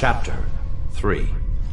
Chapter 3.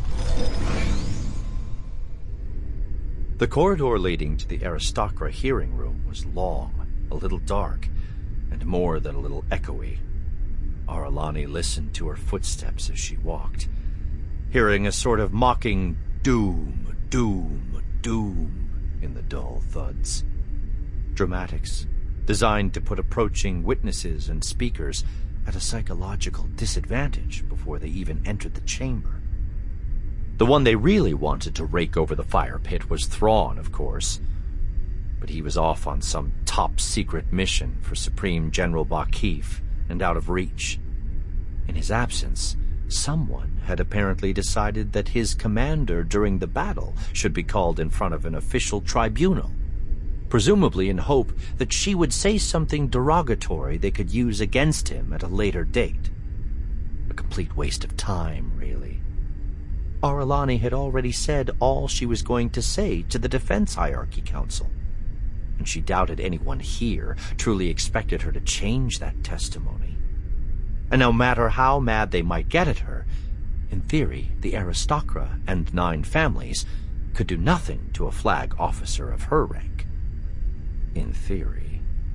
The corridor leading to the Aristocra hearing room was long, a little dark, and more than a little echoey. Aralani listened to her footsteps as she walked, hearing a sort of mocking doom, doom, doom in the dull thuds. Dramatics, designed to put approaching witnesses and speakers at a psychological disadvantage before they even entered the chamber. The one they really wanted to rake over the fire pit was Thrawn, of course, but he was off on some top-secret mission for Supreme General Bakif and out of reach. In his absence, someone had apparently decided that his commander during the battle should be called in front of an official tribunal, presumably in hope that she would say something derogatory they could use against him at a later date. A complete waste of time, really. Aralani had already said all she was going to say to the Defense Hierarchy Council, and she doubted anyone here truly expected her to change that testimony. And no matter how mad they might get at her, in theory, the Aristocra and 9 families could do nothing to a flag officer of her rank. In theory.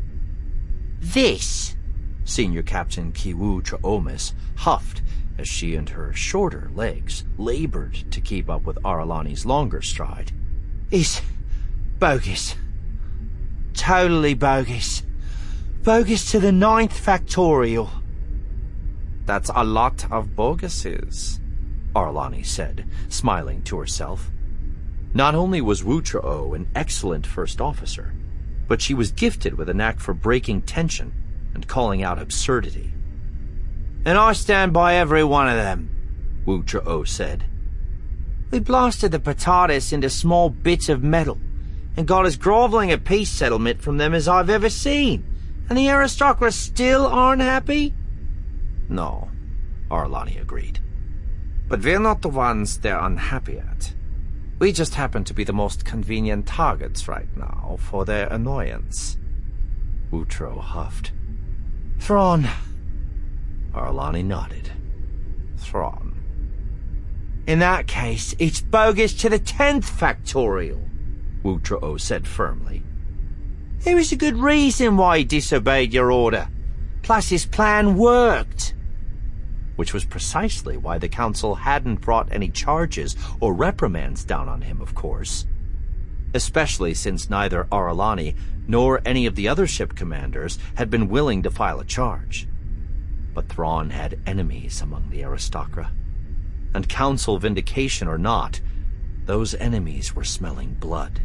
"This," Senior Captain Kiwu Traomis huffed as she and her shorter legs labored to keep up with Aralani's longer stride, "is bogus. Totally bogus. Bogus to the 9th factorial." "That's a lot of boguses," Aralani said, smiling to herself. Not only was Wu Trao an excellent first officer, but she was gifted with a knack for breaking tension and calling out absurdity. "And I stand by every one of them," Wu Trao said. "We blasted the Patatis into small bits of metal and got as groveling a peace settlement from them as I've ever seen, and the Aristocrats still aren't happy?" "No," Aralani agreed. "But we're not the ones they're unhappy at. We just happen to be the most convenient targets right now for their annoyance." Wu Trao huffed. "Thrawn." Aralani nodded. "Thrawn." "In that case, it's bogus to the 10th factorial," Wu Trao said firmly. "There was a good reason why he disobeyed your order. Plus his plan worked." Which was precisely why the council hadn't brought any charges or reprimands down on him, of course. Especially since neither Aralani nor any of the other ship commanders had been willing to file a charge. But Thrawn had enemies among the Aristocra, and council vindication or not, those enemies were smelling blood.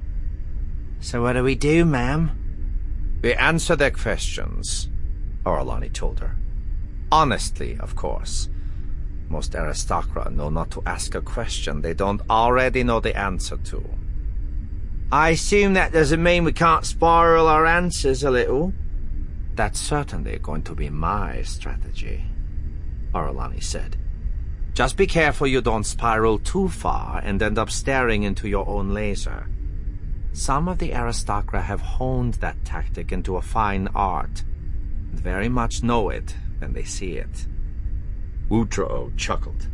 "So what do we do, ma'am?" "We answer their questions," Aralani told her. "Honestly, of course. Most Aristocra know not to ask a question they don't already know the answer to." "I assume that doesn't mean we can't spiral our answers a little?" "That's certainly going to be my strategy," Aralani said. "Just be careful you don't spiral too far and end up staring into your own laser. Some of the Aristocra have honed that tactic into a fine art, and very much know it when they see it." Wu Trao chuckled.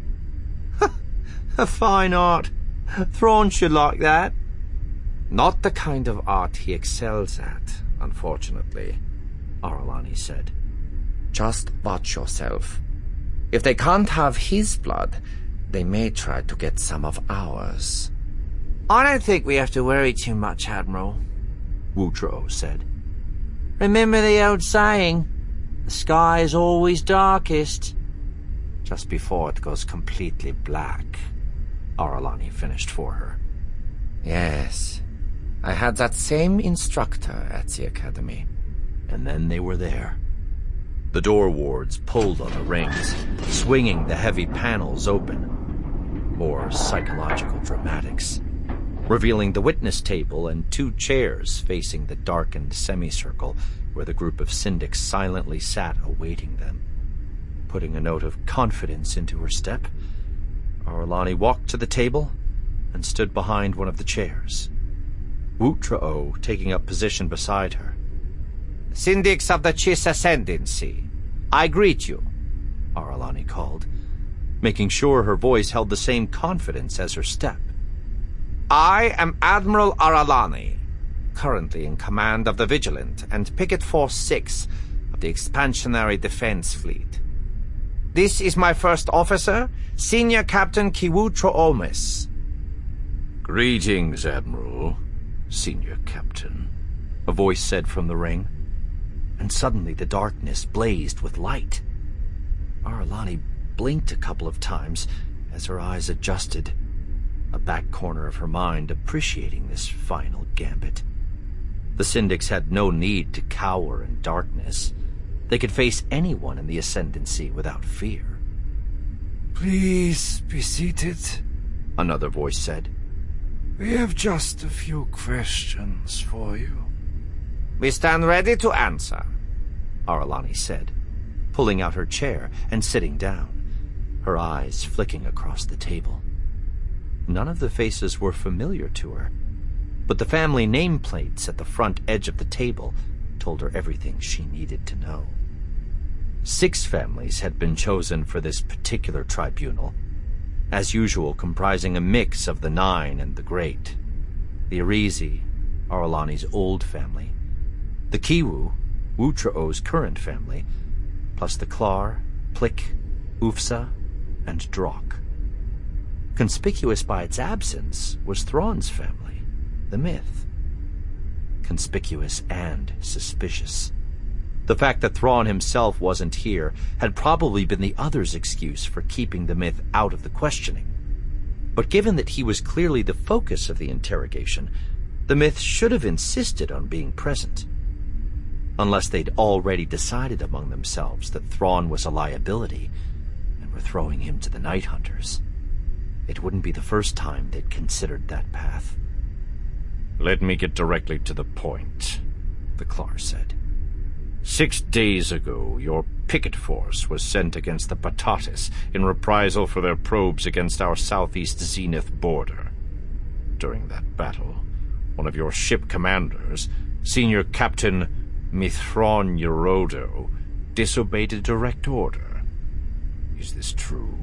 "A fine art. Thrawn should like that." "Not the kind of art he excels at, unfortunately," Aralani said. "Just watch yourself. If they can't have his blood, they may try to get some of ours." "I don't think we have to worry too much, Admiral," Wu Trao said. "Remember the old saying, the sky is always darkest just before it goes completely black," Aralani finished for her. "Yes, I had that same instructor at the academy." And then they were there. The door wards pulled on the rings, swinging the heavy panels open. More psychological dramatics, revealing the witness table and 2 chairs facing the darkened semicircle where the group of syndics silently sat awaiting them. Putting a note of confidence into her step, Aralani walked to the table and stood behind one of the chairs, Wu Trao taking up position beside her. "Syndics of the Chiss Ascendancy, I greet you," Aralani called. making sure her voice held the same confidence as her step. I am Admiral Aralani, currently in command of the Vigilant and Picket Force 6 of the Expansionary Defense Fleet. This is my first officer, Senior Captain Kiwu Troomis. Greetings, Admiral, Senior Captain, a voice said from the ring. And suddenly the darkness blazed with light. Aralani blinked a couple of times as her eyes adjusted, a back corner of her mind appreciating this final gambit. The Syndics had no need to cower in darkness. They could face anyone in the Ascendancy without fear. Please be seated, another voice said. We have just a few questions for you. We stand ready to answer, Aralani said, pulling out her chair and sitting down, her eyes flicking across the table. None of the faces were familiar to her, but the family nameplates at the front edge of the table told her everything she needed to know. 6 families had been chosen for this particular tribunal, as usual comprising a mix of the 9 and the Great. The Arizi, Aralani's old family, the Kiwu, Wutra'o's current family, plus the Klar, Plik, Ufsa, and Drock. Conspicuous by its absence was Thrawn's family, the Myth. Conspicuous and suspicious. The fact that Thrawn himself wasn't here had probably been the others' excuse for keeping the Myth out of the questioning. But given that he was clearly the focus of the interrogation, the Myth should have insisted on being present. Unless they'd already decided among themselves that Thrawn was a liability and were throwing him to the Night Hunters. It wouldn't be the first time they'd considered that path. Let me get directly to the point, the Klar said. 6 days ago, your picket force was sent against the Patatis in reprisal for their probes against our southeast Zenith border. During that battle, one of your ship commanders, Senior Captain Mithron Yerodo, disobeyed a direct order. Is this true?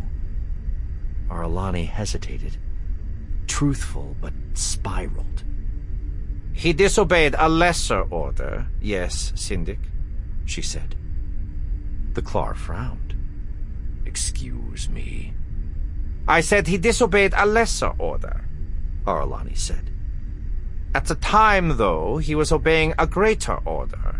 Aralani hesitated, truthful but spiraled. He disobeyed a lesser order, yes, Syndic, she said. The Klar frowned. Excuse me. I said he disobeyed a lesser order, Aralani said. At the time, though, he was obeying a greater order.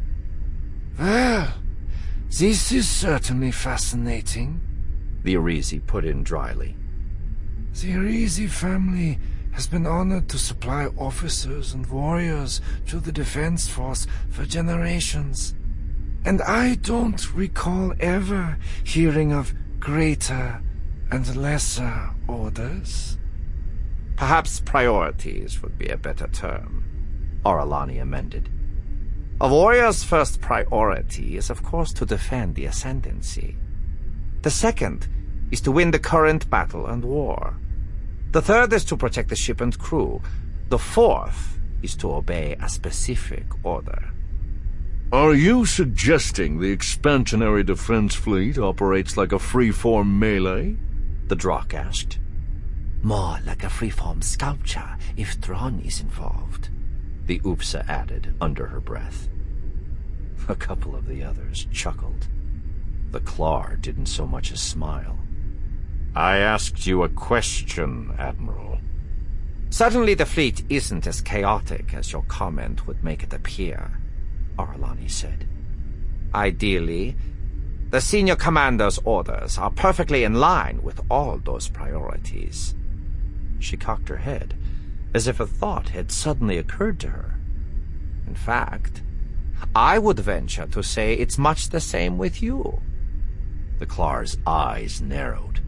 Well, this is certainly fascinating, the Arizi put in dryly. The Arizi family has been honored to supply officers and warriors to the Defense Force for generations. And I don't recall ever hearing of greater and lesser orders. Perhaps priorities would be a better term, Aralani amended. A warrior's first priority is, of course, to defend the Ascendancy. The second is to win the current battle and war. The third is to protect the ship and crew. The fourth is to obey a specific order. Are you suggesting the Expansionary Defense Fleet operates like a free-form melee? The Drock asked. More like a free-form sculpture if Thrawn is involved, the Ufsa added under her breath. A couple of the others chuckled. The Klar didn't so much as smile. I asked you a question, Admiral. Certainly the fleet isn't as chaotic as your comment would make it appear, Aralani said. Ideally, the senior commander's orders are perfectly in line with all those priorities. She cocked her head, as if a thought had suddenly occurred to her. In fact, I would venture to say it's much the same with you. The Klar's eyes narrowed.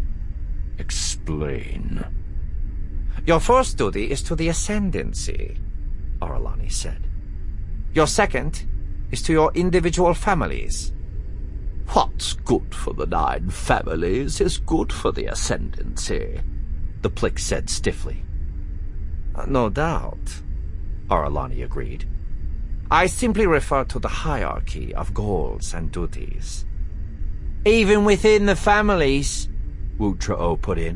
Explain. Your first duty is to the Ascendancy, Aralani said. Your second is to your individual families. What's good for the 9 families is good for the Ascendancy, the Plik said stiffly. No doubt, Aralani agreed. I simply refer to the hierarchy of goals and duties. Even within the families, Wu Cha'o put in.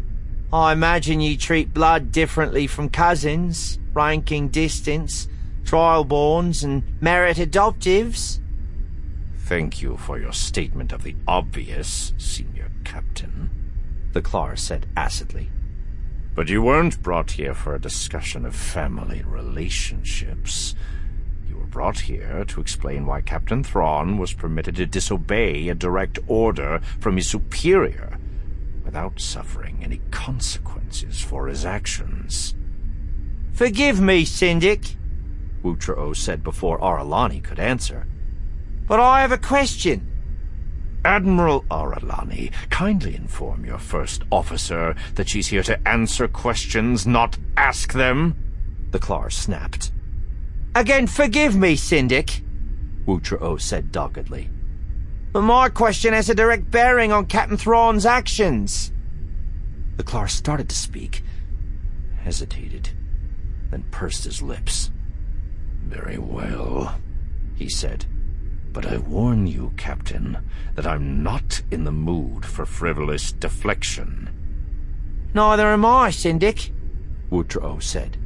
I imagine you treat blood differently from cousins, ranking distance, trial-borns, and merit adoptives. Thank you for your statement of the obvious, Senior Captain, the Klar said acidly. But you weren't brought here for a discussion of family relationships. You were brought here to explain why Captain Thrawn was permitted to disobey a direct order from his superior without suffering any consequences for his actions. Forgive me, Syndic, Wu Cha'o said before Ar'alani could answer. But I have a question. Admiral Ar'alani, kindly inform your first officer that she's here to answer questions, not ask them, the Klar snapped. Again, forgive me, Syndic, Wu Cha'o said doggedly. But my question has a direct bearing on Captain Thrawn's actions. The Klar started to speak, hesitated, then pursed his lips. Very well, he said. But I warn you, Captain, that I'm not in the mood for frivolous deflection. Neither am I, Syndic, Wu Cha'o said.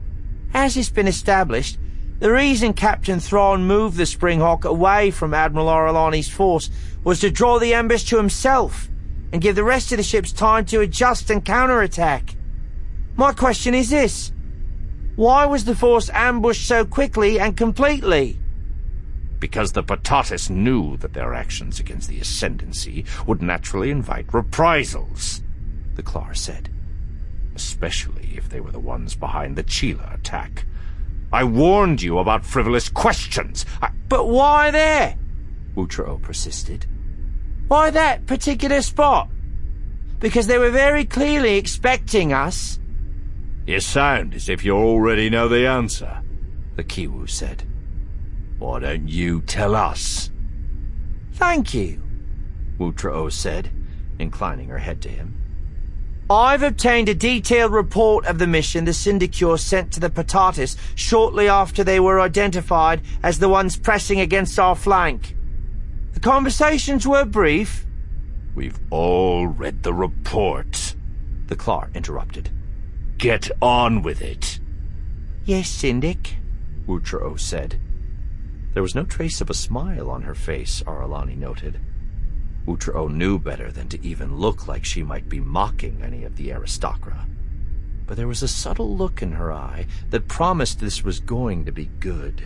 As it's been established, the reason Captain Thrawn moved the Springhawk away from Admiral Ar'alani's force was to draw the ambush to himself and give the rest of the ships time to adjust and counterattack. My question is this. Why was the force ambushed so quickly and completely? Because the Patatis knew that their actions against the Ascendancy would naturally invite reprisals, the Klar said. Especially if they were the ones behind the Chila attack. I warned you about frivolous questions. But why there? Wu Cha'o persisted. Why that particular spot? Because they were very clearly expecting us. You sound as if you already know the answer, the Kiwu said. Why don't you tell us? Thank you, Wu Cha'o said, inclining her head to him. I've obtained a detailed report of the mission the Syndicure sent to the Patatis shortly after they were identified as the ones pressing against our flank. The conversations were brief. We've all read the report, the Klar interrupted. Get on with it. Yes, Syndic, Wu Cha'o said. There was no trace of a smile on her face, Ar'alani noted. Wu Cha'o knew better than to even look like she might be mocking any of the aristocra. But there was a subtle look in her eye that promised this was going to be good.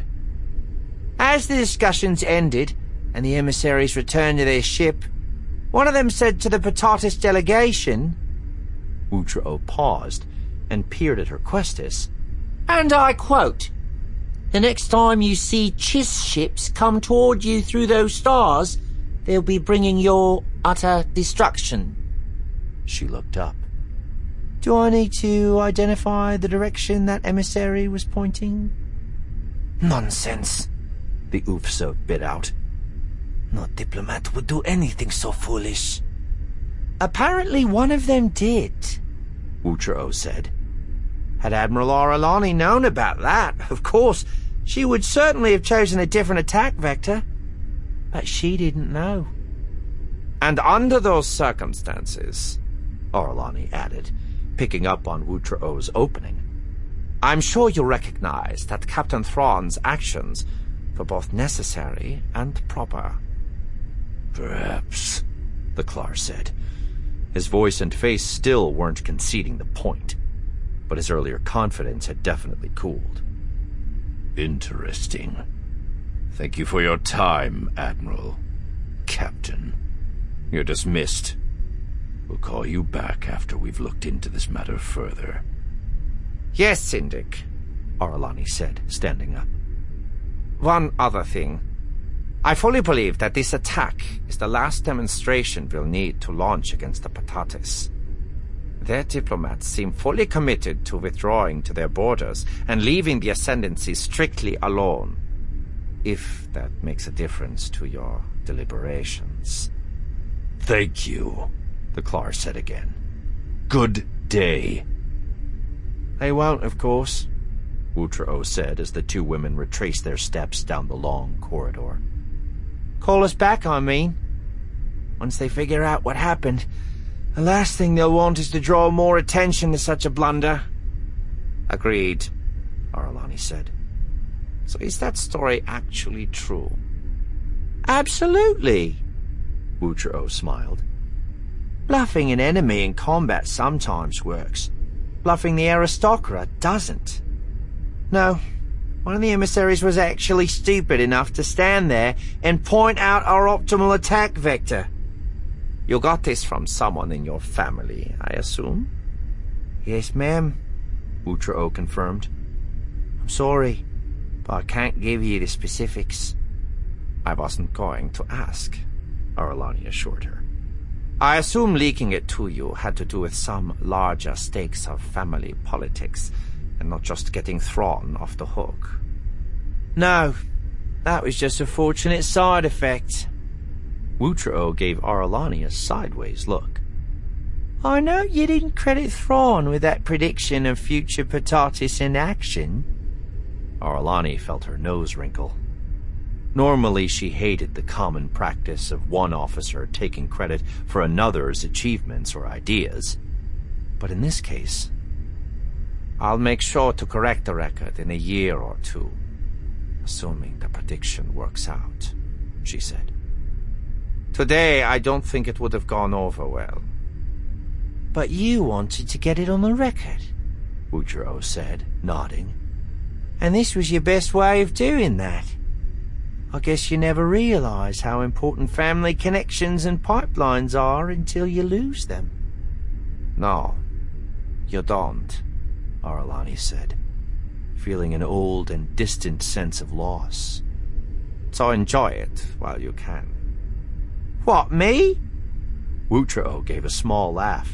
As the discussions ended, and the emissaries returned to their ship, one of them said to the Patatis delegation... Wu Cha'o paused and peered at her Questis. And I quote, "The next time you see Chiss ships come toward you through those stars, they'll be bringing your utter destruction." She looked up. Do I need to identify the direction that emissary was pointing? Nonsense, the Oofso bit out. No diplomat would do anything so foolish. Apparently one of them did, Wu Cha'o said. Had Admiral Ar'alani known about that, of course, she would certainly have chosen a different attack vector. But she didn't know. And under those circumstances, Ar'alani added, picking up on Wu Cha'o's opening, I'm sure you'll recognize that Captain Thrawn's actions were both necessary and proper. Perhaps, the Klar said. His voice and face still weren't conceding the point, but his earlier confidence had definitely cooled. Interesting. Thank you for your time, Admiral. Captain. You're dismissed. We'll call you back after we've looked into this matter further. Yes, Syndic, Ar'alani said, standing up. One other thing. I fully believe that this attack is the last demonstration we'll need to launch against the Patatis. Their diplomats seem fully committed to withdrawing to their borders and leaving the Ascendancy strictly alone. If that makes a difference to your deliberations. Thank you, the Klar said again. Good day. They won't, of course, Wu Cha'o said as the two women retraced their steps down the long Call us back, I mean. Once they figure out what happened, The last thing they'll want is to draw more attention to such a blunder. Agreed, Aralani said. So is that story actually true? Absolutely, Wu Zhi smiled. Bluffing an enemy in combat sometimes works. Bluffing the aristocrat doesn't. No, one of the emissaries was actually stupid enough to stand there and point out our optimal attack vector. You got this from someone in your family, I assume? Yes, ma'am, Wu Zhi confirmed. I'm sorry, but I can't give you the specifics. I wasn't going to ask, Aralani assured her. I assume leaking it to you had to do with some larger stakes of family politics, and not just getting Thrawn off the hook. No, that was just a fortunate side effect. Wu Zhi gave Aralani a sideways look. I know you didn't credit Thrawn with that prediction of future Patatis in action. Aralani felt her nose wrinkle. Normally she hated the common practice of one officer taking credit for another's achievements or ideas. But in this case... I'll make sure to correct the record in a year or two, assuming the prediction works out, she said. Today, I don't think it would have gone over well. But you wanted to get it on the record, Wu Zhi said, nodding. And this was your best way of doing that. I guess you never realize how important family connections and pipelines are until you lose them. No, you don't, Aralani said, feeling an old and distant sense of loss. So enjoy it while you can. What, me? Wu Zhi gave a small laugh.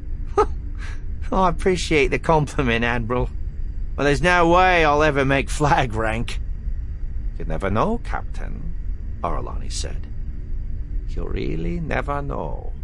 I appreciate the compliment, Admiral. But there's no way I'll ever make flag rank. You never know, Captain, Aralani said. You really never know.